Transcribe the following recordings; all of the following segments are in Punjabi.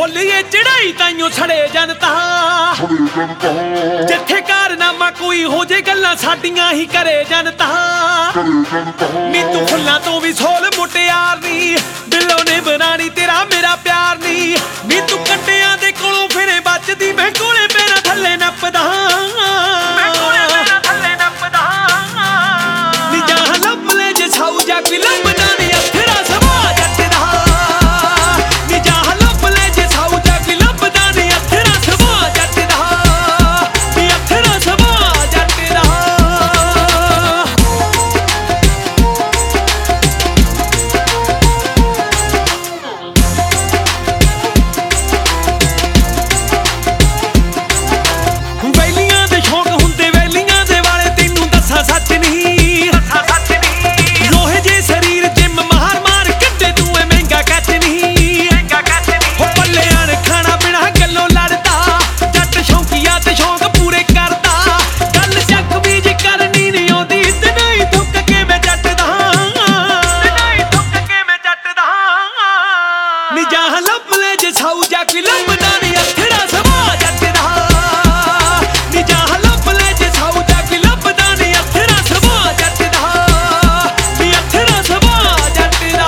ਖੋਲੀਏ ਚੜਾਈ ਤਾਈਓ ਛੜੇ ਜਨਤਾ ਜਿੱਥੇ ਕਾਰਨਾਮਾ ਕੋਈ ਹੋ ਜੇ ਗੱਲਾਂ ਸਾਡੀਆਂ ਹੀ ਕਰੇ ਜਨਤਾ ਨੀ ਤੂੰ ਫੁੱਲਾਂ ਤੋਂ ਵੀ ਸੋਲ ਮੁਟਿਆਰ ਨੀ ਦਿਲੋਂ ਨੇ ਬਣਾਣੀ ਤੇਰਾ ਮੇਰਾ ਪਿਆਰ ਨੀ ਨੀ ਤੂੰ ਕੰਡਿਆਂ ਦੇ ਕੋਲੋਂ ਫਿਰੇ ਬਚਦੀ ਮੈਂ ਕੋਲੇ ਮੇਰਾ ਥੱਲੇ ਨੱਪਦਾ ਨੀ ਜਾਂ ਲੱਭ ਲੈ ਜੇ ਛਾਉ ਜਾ ਕੋਈ ਲੱਭਦਾ ਨੀ ਅਥਰਾ ਸਵਾ ਜੱਟ ਦਾ ਨੀ ਜਾਂ ਲੱਭ ਲੈ ਜੇ ਛਾਉ ਜਾ ਕੋਈ ਲੱਭਦਾ ਨੀ ਅਥਰਾ ਸਵਾ ਜੱਟ ਦਾ ਨੀ ਅਥਰਾ ਸਵਾ ਜੱਟ ਦਾ ਵੈਲੀਆਂ ਦੇ ਸ਼ੌਕ ਹੁੰਦੇ ਵੈਲੀਆਂ ਦੇ ਵਾਲੇ ਤੈਨੂੰ ਦੱਸਾਂ ਸੱਚ ਨਹੀਂ ਲੋਹੇ ਜੇ ਸਰੀਰ ਜਿਮ ਮਾਰ ਮਾਰ ਕੱਢੇ ਤੂੰ ਐ ਮਹਿੰਗਾ ਕੱਚ ਨਹੀਂ ਹੋ ਪੱਲਿਆਂ ਨੇ ਖਾਣਾ ਬਿਨਾ ਗੱਲੋਂ ਲੜਦਾ ਜੱਟ ਸ਼ੌਂਕੀਆ ਤੇ ਸ਼ੌਂਕ ਪੂਰੇ ਕਰਦਾ ਗੱਲ ਚੱਕ ਵੀ ਜੇ ਕਰਨੀ ਨਹੀਂ ਆਉਂਦੀ ਤੇ ਨਹੀਂ ਥੁੱਕ ਕੇ ਮੈਂ ਜੱਟ ਦਾ ਨੀ ਜਾਂ ਲੱਭ ਲੈ ਜੇ ਛਾਉ ਜਾ ਕੋਈ ਲੱਭਦਾ ਨੀ ਅਥਰਾ ਸਵਾ ਜੱਟ ਦਾ ਨੀ ਜਾਂ ਲੱਭ ਲੈ ਜੇ ਛਾਉ ਜਾ ਕੋਈ ਲੱਭਦਾ ਨੀ ਅਥਰਾ ਸਵਾ ਜੱਟ ਦਾ ਨੀ ਅਥਰਾ ਸਵਾ ਜੱਟ ਦਾ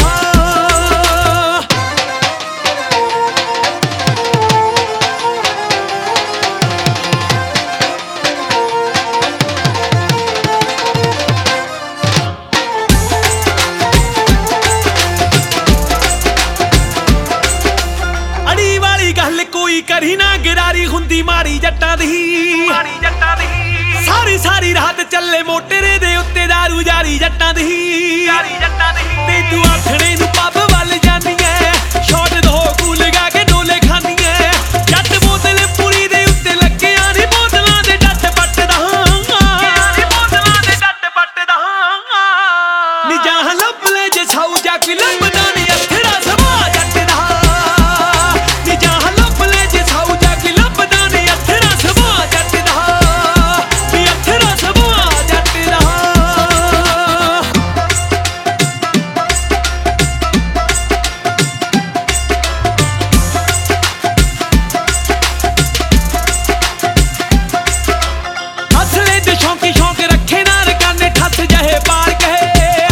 ਅੜੀ ਵਾਲੀ ਗੱਲ ਕੋਈ ਕਰੀ ਨਾ ਗਿਰਾਰੀ ਹੁੰਦੀ ਮਾੜੀ ਜੱਟਾਂ ਦੀ ਸਾਰੀ ਸਾਰੀ ਰਾਤ ਚੱਲੇ ਮੋਟਰੇ ਦੇ ਉੱਤੇ ਦਾਰੂ ਜਾਰੀ ਜੱਟਾਂ ਦੀ ਤੇ ਤੂੰ ਆਖਣੇ ਨੂੰ ਪੱਬ ਵੱਲ ਜਾਂਦੀ ਐ ਸ਼ਾਟ ਦੋ ਕੂ ਲਗਾ ਕੇ ਡੋਲੇ ਖਾਂਦੀ ਐ ਜੱਟ ਬੋਤਲ ਪੂਰੀ ਦੇ ਉੱਤੇ ਲੱਗਿਆ ਨੀ ਬੋਤਲਾਂ ਦੇ ਡੱਟ ਪੱਟਦਾ ਨੀ ਜਾਂ ਲੱਭ ਲੈ ਜੇ ਛਾਉ ਜਾ ਕੋਈ ਲੱਭਦਾ ਨੀ ਅਥਰਾ ਸਵਾ ਜੱਟ ਦਾ ਨੀ ਜਾਂ ਲੱਭ ਲੈ ਜੇ ਛਾਉ ਜਾ ਕੋਈ ਲੱਭਦਾ ਨੀ ਅਥਰਾ ਸਵਾ ਜੱਟ ਦਾ ਨੀ ਅਥਰਾ ਸਵਾ ਜੱਟ ਦਾ ਹਸਲੇ ਤੇ ਸ਼ੌਂਕੀ ਸ਼ੌਂਕ ਰੱਖੇ ਨਾ ਰਕਾਨੇ ਠੱਸ ਜਹੇ ਪਾਰ ਕਹੇ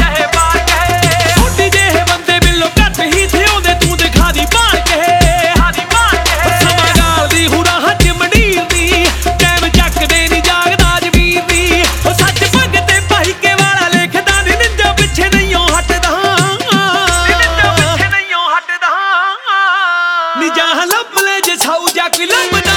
ਛੋਟੀ ਜਿਹੇ ਬੰਦੇ ਮਿਲੋ ਘੱਟ ਹੀ ਥਿਉਂਦੇ ਤੂੰ ਦਿਖਾ ਦੀ ਪਾਰ ਕਹੇ ਸਮਾਂ ਗਾਲ ਦੀ ਹੁਰਾ ਹੱਜ ਮੰਡੀਰ ਦੀ ਟਾਈਮ ਚੱਕਦੇ ਨੀ ਜਾਗਦਾ ਜਵੀਰ ਦੀ ਉਹ ਸੱਚ ਭੰਗ ਤੇ ਭਾਈ ਕੇ ਵਾਲਾ ਲਿਖਦਾ ਨੀ ਨਿੰਜਾ ਪਿੱਛੇ ਨਹੀਂਓ ਹਟਦਾ ਨੀ ਜਾਂ ਲੱਭ ਲੈ ਜੇ ਛਾਉ ਜਾ ਕੋਈ ਲੱਭਦਾ